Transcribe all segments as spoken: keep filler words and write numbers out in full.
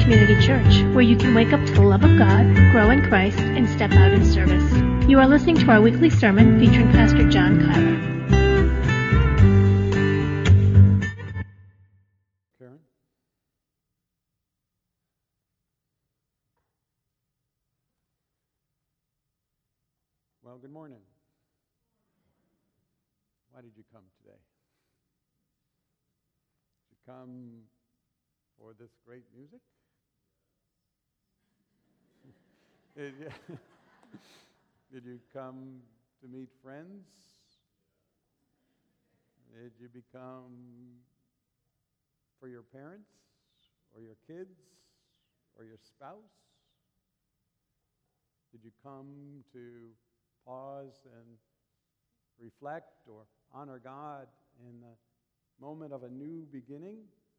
Community Church, where you can wake up to the love of God, grow in Christ, and step out in service. You are listening to our weekly sermon featuring Pastor John Kyler. Karen? Well, good morning. Why did you come today? Did you come for this great music? Did you, did you come to meet friends? Did you become for your parents or your kids or your spouse? Did you come to pause and reflect or honor God in the moment of a new beginning?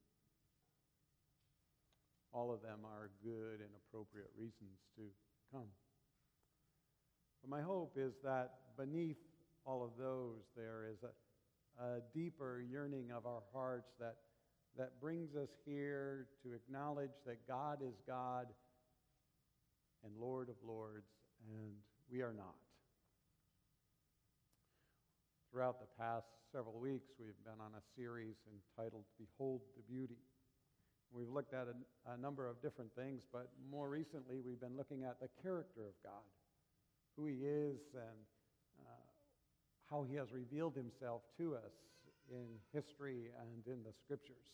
All of them are good and appropriate reasons to come. But my hope is that beneath all of those, there is a, a deeper yearning of our hearts that, that brings us here to acknowledge that God is God and Lord of Lords, and we are not. Throughout the past several weeks, we've been on a series entitled Behold the Beauty. We've looked at a, a number of different things, but more recently we've been looking at the character of God, who He is and uh, how He has revealed Himself to us in history and in the Scriptures.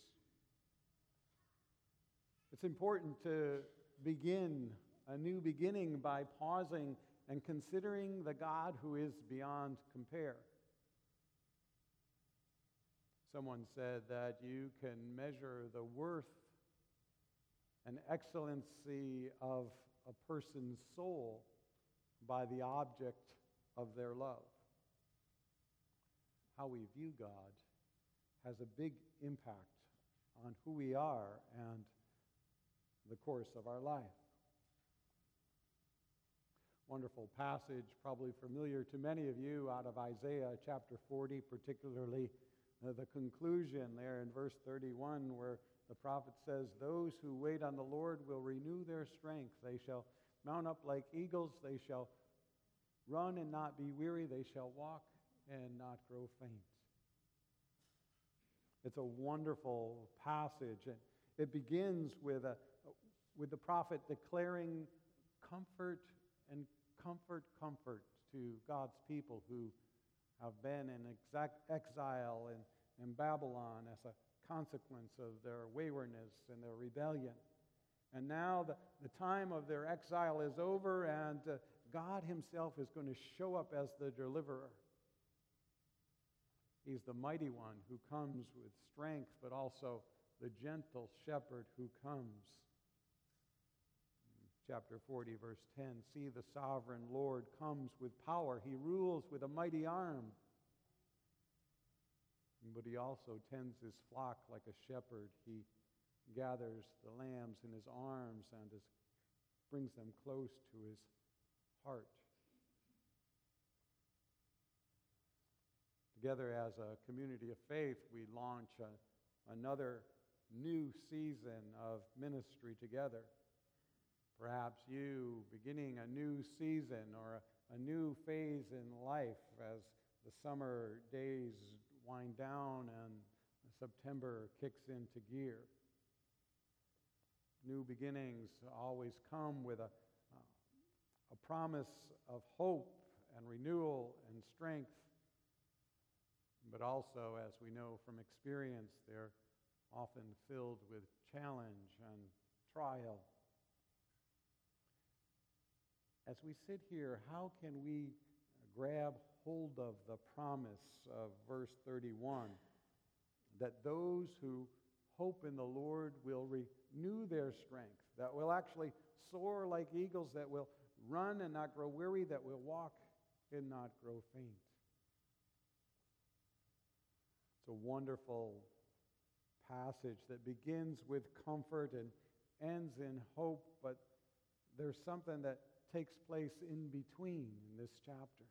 It's important to begin a new beginning by pausing and considering the God who is beyond compare. Someone said that you can measure the worth and excellency of a person's soul by the object of their love. How we view God has a big impact on who we are and the course of our life. Wonderful passage, probably familiar to many of you, out of Isaiah chapter forty, particularly uh, the conclusion there in verse thirty-one, where the prophet says, "Those who wait on the Lord will renew their strength. They shall mount up like eagles. They shall run and not be weary. They shall walk and not grow faint." It's a wonderful passage, and it begins with a with the prophet declaring comfort and comfort, comfort to God's people who have been in exact exile in, in Babylon as a consequence of their waywardness and their rebellion. And now the, the time of their exile is over, and uh, God Himself is going to show up as the deliverer. He's the mighty one who comes with strength, but also the gentle shepherd who comes. Chapter forty, verse ten, "See, the sovereign Lord comes with power. He rules with a mighty arm. But He also tends His flock like a shepherd. He gathers the lambs in His arms and is, brings them close to His heart." Together as a community of faith, we launch a, another new season of ministry together. Perhaps you beginning a new season or a, a new phase in life as the summer days wind down and September kicks into gear. New beginnings always come with a, a promise of hope and renewal and strength, but also, as we know from experience, they're often filled with challenge and trial. As we sit here, how can we grab hold of the promise of verse thirty-one, that those who hope in the Lord will renew their strength, that will actually soar like eagles, that will run and not grow weary, that will walk and not grow faint? It's a wonderful passage that begins with comfort and ends in hope, but there's something that takes place in between in this chapter.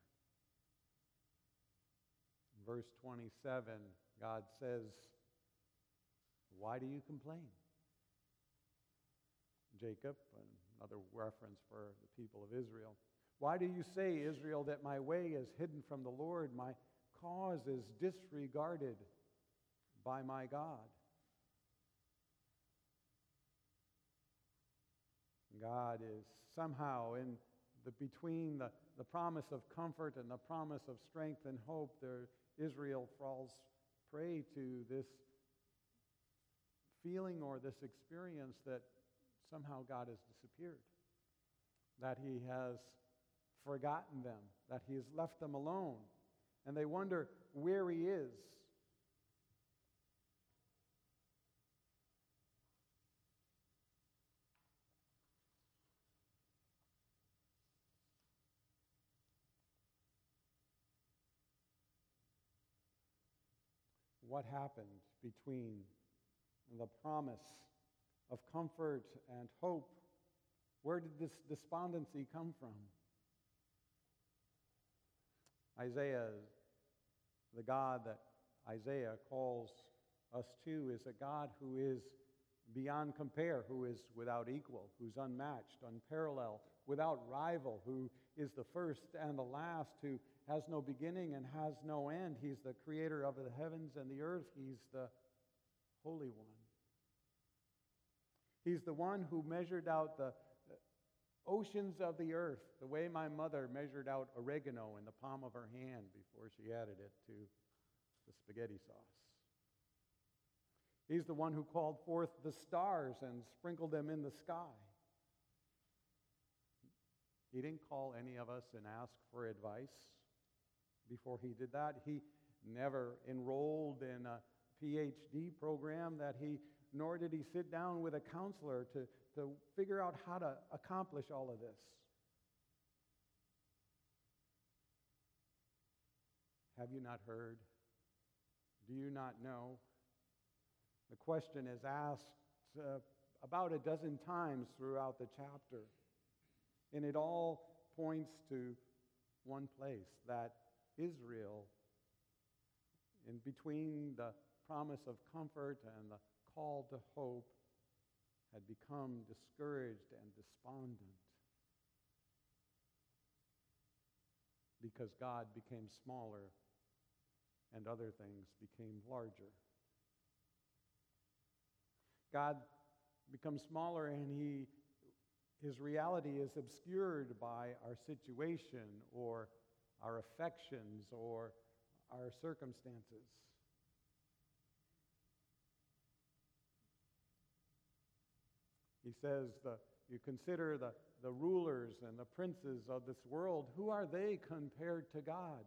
In verse twenty-seven, God says, "Why do you complain? Jacob, another reference for the people of Israel. Why do you say, Israel, that my way is hidden from the Lord? My cause is disregarded by my God. God is somehow in the between the, the promise of comfort and the promise of strength and hope. There, Israel falls prey to this feeling or this experience that somehow God has disappeared, that he has forgotten them, that he has left them alone, and they wonder where he is. What happened between the promise of comfort and hope? Where did this despondency come from? Isaiah, the God that Isaiah calls us to, is a God who is beyond compare, who is without equal, who's unmatched, unparalleled, without rival, who is the first and the last, who has no beginning and has no end. He's the creator of the heavens and the earth. He's the Holy One. He's the one who measured out the oceans of the earth the way my mother measured out oregano in the palm of her hand before she added it to the spaghetti sauce. He's the one who called forth the stars and sprinkled them in the sky. He didn't call any of us and ask for advice before he did that. He never enrolled in a P H D program that he, nor did he sit down with a counselor to, to figure out how to accomplish all of this. Have you not heard? Do you not know? The question is asked uh, about a dozen times throughout the chapter. And it all points to one place, that Israel, in between the promise of comfort and the call to hope, had become discouraged and despondent because God became smaller and other things became larger. God becomes smaller and he, his reality is obscured by our situation or our affections or our circumstances. He says, the, you consider the, the rulers and the princes of this world. Who are they compared to God?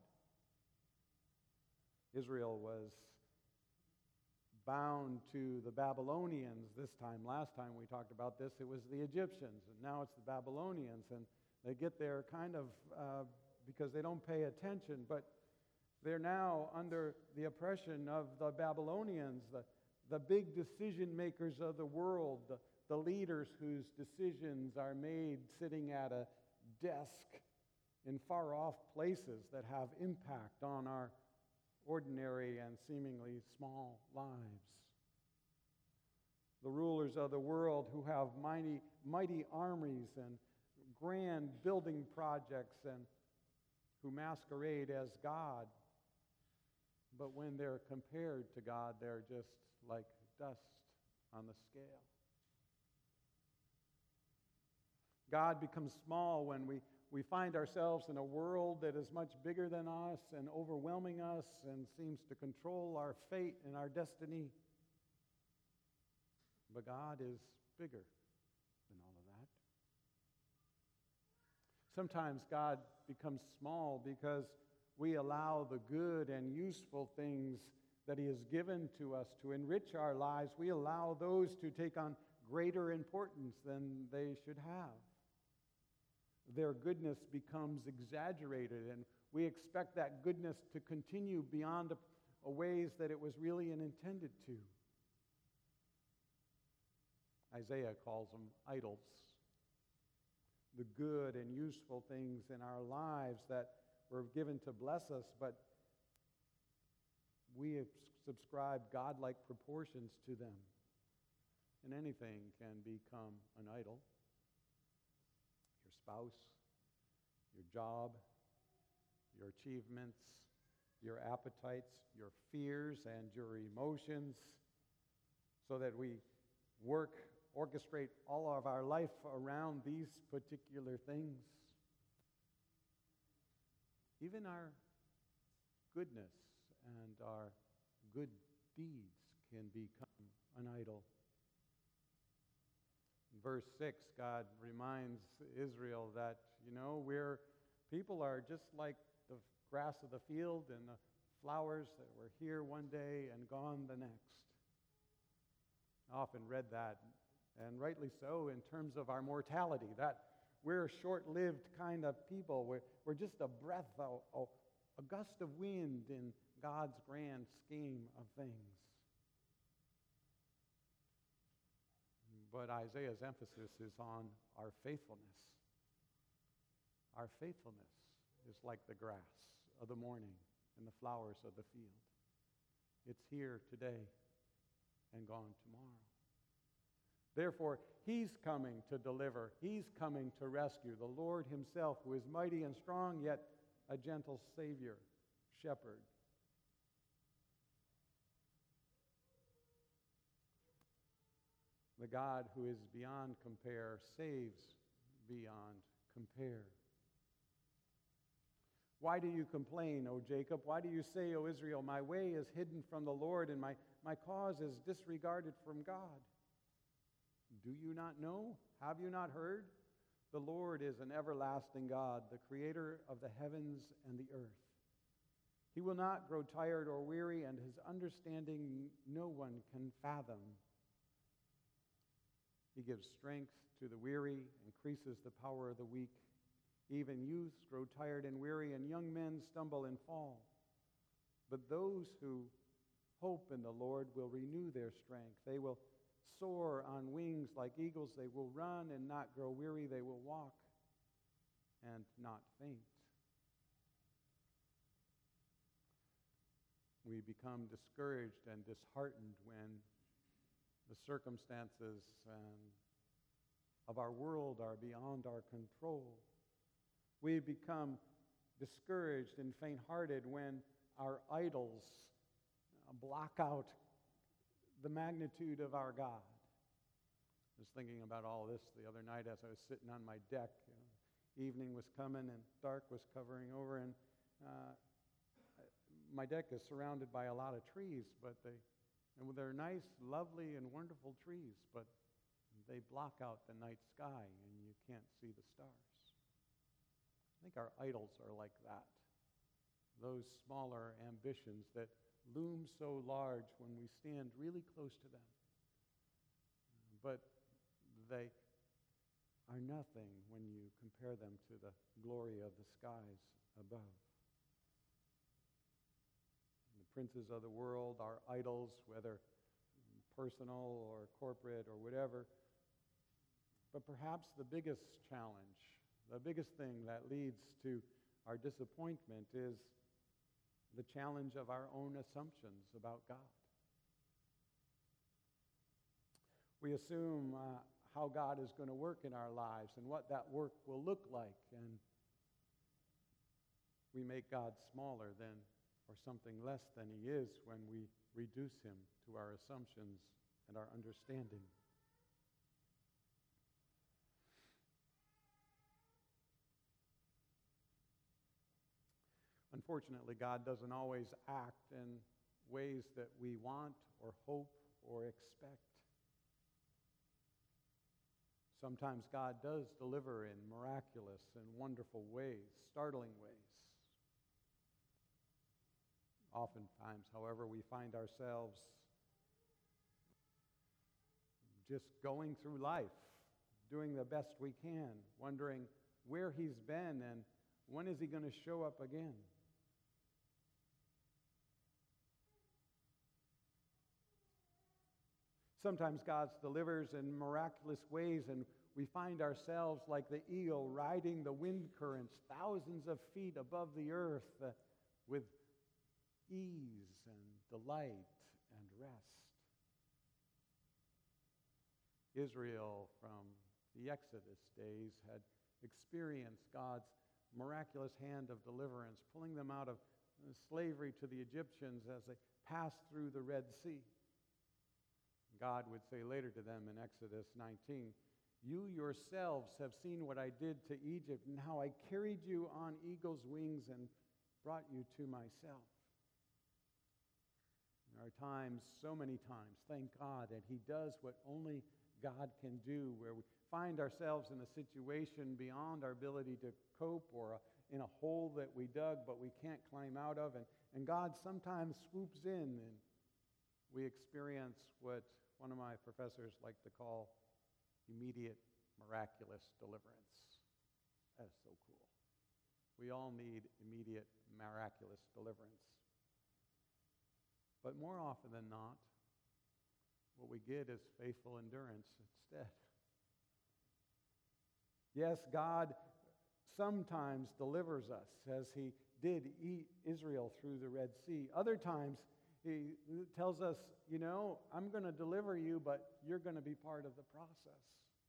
Israel was bound to the Babylonians this time. Last time we talked about this, it was the Egyptians, and now it's the Babylonians. And they get there kind of uh, because they don't pay attention, but they're now under the oppression of the Babylonians, the, the big decision makers of the world, the, the leaders whose decisions are made sitting at a desk in far-off places that have impact on our ordinary and seemingly small lives. The rulers of the world who have mighty, mighty armies and grand building projects and who masquerade as God, but when they're compared to God, they're just like dust on the scale. God becomes small when we, we find ourselves in a world that is much bigger than us and overwhelming us and seems to control our fate and our destiny. But God is bigger than all of that. Sometimes God becomes small because we allow the good and useful things that he has given to us to enrich our lives, we allow those to take on greater importance than they should have. Their goodness becomes exaggerated, and we expect that goodness to continue beyond a, a ways that it was really intended to. Isaiah calls them idols. The good and useful things in our lives that were given to bless us, but we have subscribed godlike proportions to them. and anything can become an idol. Your spouse, your job, your achievements, your appetites, your fears, and your emotions, so that we work, orchestrate all of our life around these particular things. Even our goodness and our good deeds can become an idol. In verse six, God reminds Israel that, you know, we're, people are just like the grass of the field and the flowers that were here one day and gone the next. I often read that, and rightly so, in terms of our mortality, that we're short-lived kind of people. We're, we're just a breath, a, a, a gust of wind in God's grand scheme of things. But Isaiah's emphasis is on our faithfulness. Our faithfulness is like the grass of the morning and the flowers of the field. It's here today and gone tomorrow. Therefore, he's coming to deliver. He's coming to rescue. The Lord himself, who is mighty and strong, yet a gentle Savior, shepherd. The God who is beyond compare saves beyond compare. Why do you complain, O Jacob? Why do you say, O Israel, my way is hidden from the Lord, and my, my cause is disregarded from God? Do you not know? Have you not heard? The Lord is an everlasting God, the creator of the heavens and the earth. He will not grow tired or weary, and his understanding no one can fathom. He gives strength to the weary, increases the power of the weak. Even youths grow tired and weary, and young men stumble and fall. But those who hope in the Lord will renew their strength. They will soar on wings like eagles. They will run and not grow weary. They will walk and not faint. We become discouraged and disheartened when the circumstances and of our world are beyond our control. We become discouraged and faint-hearted when our idols block out the magnitude of our God. I was thinking about all this the other night as I was sitting on my deck. You know, evening was coming and dark was covering over, and uh, my deck is surrounded by a lot of trees, but they, and they're nice, lovely, and wonderful trees, but they block out the night sky, and you can't see the stars. I think our idols are like that. Those smaller ambitions that loom so large when we stand really close to them. But they are nothing when you compare them to the glory of the skies above. The princes of the world are idols, whether personal or corporate or whatever. But perhaps the biggest challenge, the biggest thing that leads to our disappointment is the challenge of our own assumptions about God. We assume uh, how God is going to work in our lives and what that work will look like, and we make God smaller than or something less than he is when we reduce him to our assumptions and our understanding. Unfortunately, God doesn't always act in ways that we want or hope or expect. Sometimes God does deliver in miraculous and wonderful ways, startling ways. Oftentimes, however, we find ourselves just going through life, doing the best we can, wondering where he's been and when is he going to show up again. Sometimes God delivers in miraculous ways, and we find ourselves like the eel riding the wind currents thousands of feet above the earth uh, with ease and delight and rest. Israel from the Exodus days had experienced God's miraculous hand of deliverance, pulling them out of slavery to the Egyptians as they passed through the Red Sea. God would say later to them in Exodus nineteen, "You yourselves have seen what I did to Egypt and how I carried you on eagle's wings and brought you to myself." There are times, so many times, thank God, that He does what only God can do, where we find ourselves in a situation beyond our ability to cope, or a, in a hole that we dug but we can't climb out of, and, and God sometimes swoops in and we experience what one of my professors like to call immediate miraculous deliverance. That is so cool. We all need immediate miraculous deliverance. But more often than not, what we get is faithful endurance instead. Yes, God sometimes delivers us, as He did Israel through the Red Sea. Other times, He tells us, you know, I'm going to deliver you, but you're going to be part of the process.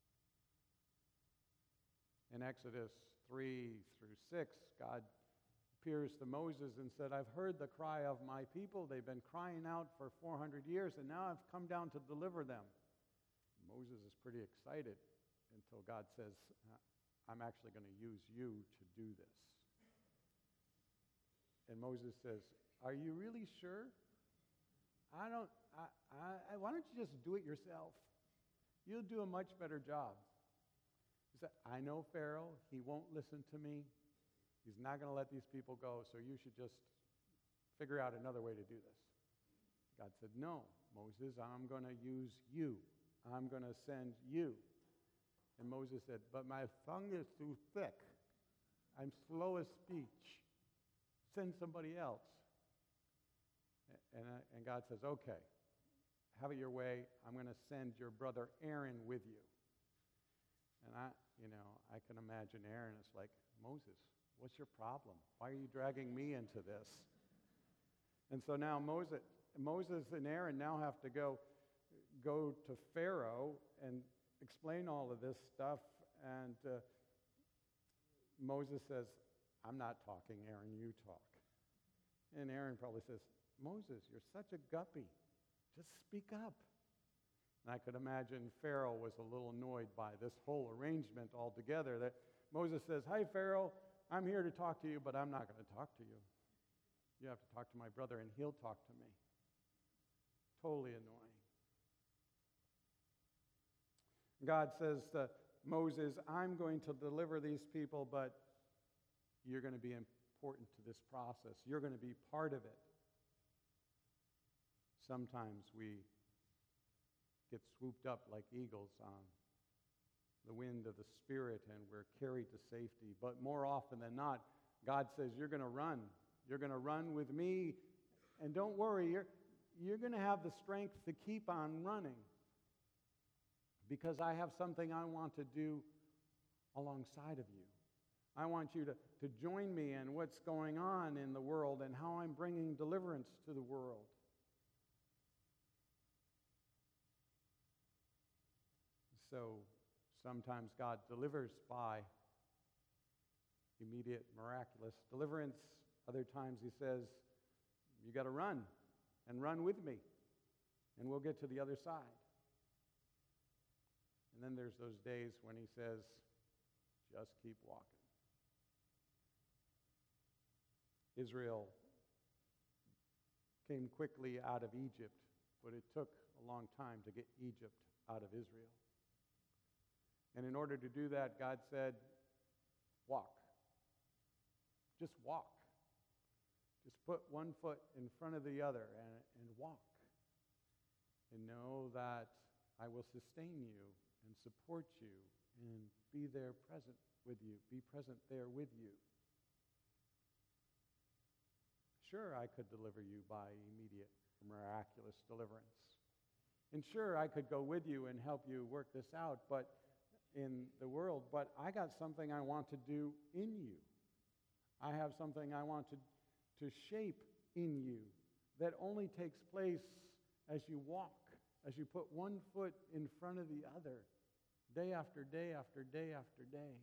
In Exodus three through six, God appears to Moses and said, "I've heard the cry of my people. They've been crying out for four hundred years, and now I've come down to deliver them." Moses is pretty excited until God says, "I'm actually going to use you to do this." And Moses says, "Are you really sure? I don't, I, I, why don't you just do it yourself? You'll do a much better job." He said, "I know Pharaoh. He won't listen to me. He's not going to let these people go, so you should just figure out another way to do this." God said, "No, Moses, I'm going to use you. I'm going to send you." And Moses said, "But my tongue is too thick. I'm slow of speech. Send somebody else." And, uh, and God says, "Okay, have it your way. I'm going to send your brother Aaron with you." And I, you know, I can imagine Aaron is like, "Moses, what's your problem? Why are you dragging me into this?" And so now Moses, Moses and Aaron now have to go, go to Pharaoh and explain all of this stuff. And uh, Moses says, "I'm not talking, Aaron, you talk." And Aaron probably says, "Moses, you're such a guppy. Just speak up." And I could imagine Pharaoh was a little annoyed by this whole arrangement altogether, that Moses says, "Hi, Pharaoh, I'm here to talk to you, but I'm not going to talk to you. You have to talk to my brother, and he'll talk to me." Totally annoying. God says to Moses, "I'm going to deliver these people, but you're going to be important to this process. You're going to be part of it." Sometimes we get swooped up like eagles on the wind of the Spirit, and we're carried to safety. But more often than not, God says, "You're going to run. You're going to run with me. And don't worry, you're, you're going to have the strength to keep on running, because I have something I want to do alongside of you. I want you to, to join me in what's going on in the world and how I'm bringing deliverance to the world." So sometimes God delivers by immediate miraculous deliverance. Other times He says, "You got to run, and run with me, and we'll get to the other side." And then there's those days when He says, "Just keep walking." Israel came quickly out of Egypt, but it took a long time to get Egypt out of Israel. And in order to do that, God said, "Walk. Just walk. Just put one foot in front of the other and, and walk. And know that I will sustain you and support you and be there present with you, be present there with you." Sure, I could deliver you by immediate, miraculous deliverance. And sure, I could go with you and help you work this out, but in the world, but I got something I want to do in you. I have something I want to, to shape in you that only takes place as you walk as you put one foot in front of the other, day after day after day after day.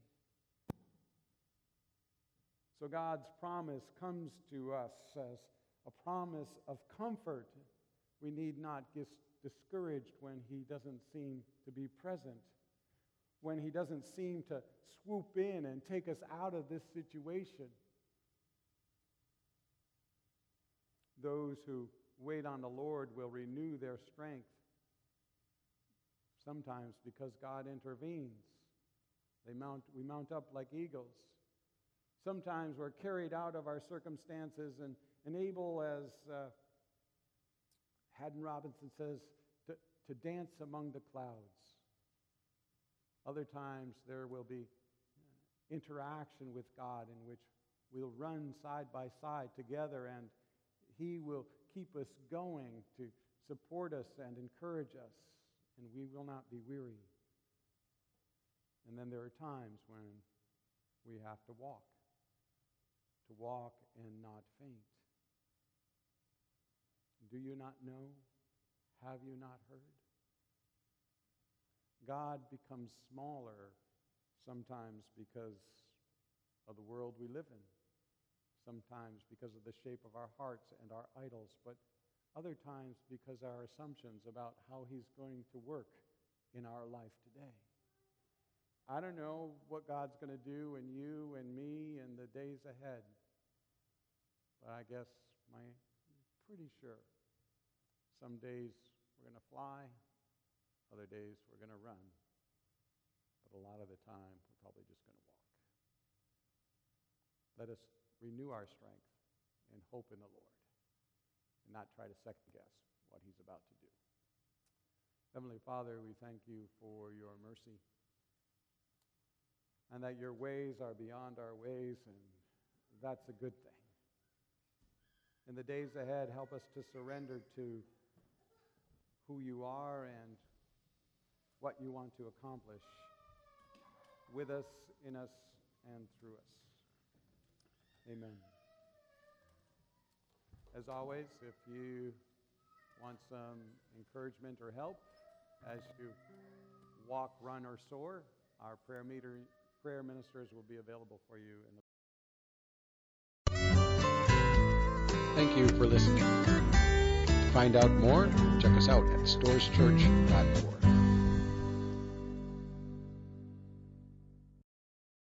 So God's promise comes to us as a promise of comfort. We need not get discouraged when He doesn't seem to be present, when He doesn't seem to swoop in and take us out of this situation. Those who wait on the Lord will renew their strength, sometimes because God intervenes. They mount, we mount up like eagles. Sometimes we're carried out of our circumstances and, and able, as uh, Haddon Robinson says, to, to dance among the clouds. Other times there will be interaction with God in which we'll run side by side together, and He will keep us going to support us and encourage us, and we will not be weary. And then there are times when we have to walk, to walk and not faint. Do you not know? Have you not heard? God becomes smaller sometimes because of the world we live in, sometimes because of the shape of our hearts and our idols, but other times because our assumptions about how He's going to work in our life today. I don't know what God's going to do in you and me in the days ahead, but I guess my, I'm pretty sure some days we're going to fly, other days we're going to run, but a lot of the time we're probably just going to walk. Let us renew our strength and hope in the Lord, and not try to second guess what He's about to do. Heavenly Father, we thank You for Your mercy, and that Your ways are beyond our ways, and that's a good thing. In the days ahead, help us to surrender to who You are and what You want to accomplish with us, in us, and through us. Amen. As always, if you want some encouragement or help as you walk, run, or soar, our prayer meter, prayer ministers will be available for you in the Thank you for listening. To find out more, check us out at storrs church dot org.